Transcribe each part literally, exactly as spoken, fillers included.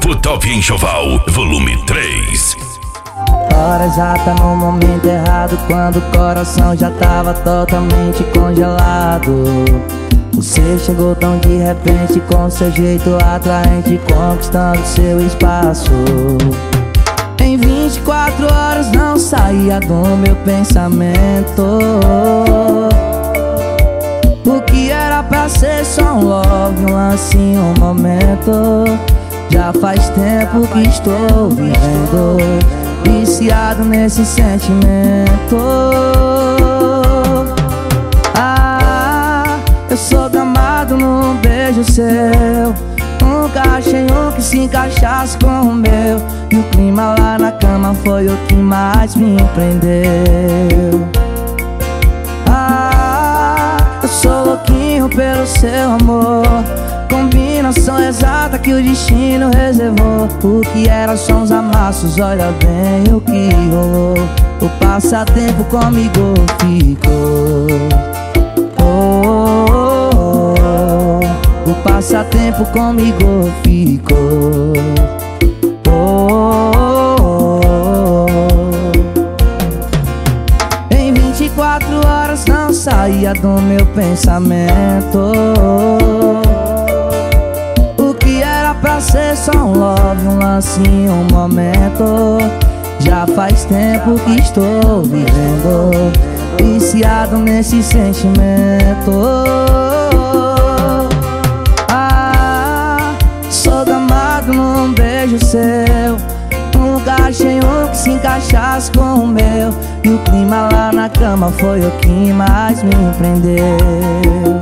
Grupo Top Enxoval, volume três. Hora exata no momento errado, quando o coração já tava totalmente congelado. Você chegou tão de repente, com seu jeito atraente, conquistando seu espaço. Em vinte e quatro horas não saía do meu pensamento. O que era pra ser só um love, um lance, um momento. Já faz tempo que estou vivendo, viciado nesse sentimento. Ah, eu sou gamado num beijo seu. Nunca achei um que se encaixasse com o meu. E o clima lá na cama foi o que mais me prendeu. Ah, eu sou louquinho pelo seu amor. Combinação exata que o destino reservou. O que era só uns amassos, olha bem o que rolou. O passatempo comigo ficou. Oh, oh, oh. O passatempo comigo ficou. Oh, oh, oh. Em vinte e quatro horas não saía do meu pensamento. Pra ser só um love, um lance, um momento. Já faz tempo que estou vivendo, viciado nesse sentimento. Ah, sou gamado num beijo seu. Nunca achei um que se encaixasse com o meu. E o clima lá na cama foi o que mais me prendeu.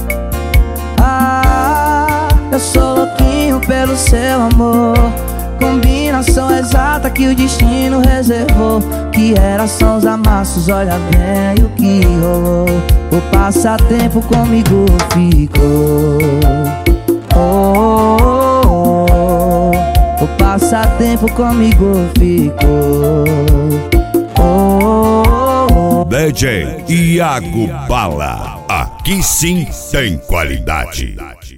Ah, eu sou louquinho pelo seu amor. Combinação exata que o destino reservou. Que era só uns amassos, olha bem o que rolou. O passatempo comigo ficou. Oh, oh, oh. O passatempo comigo ficou. Oh, oh, oh. D J Iago Bala, aqui sim tem qualidade.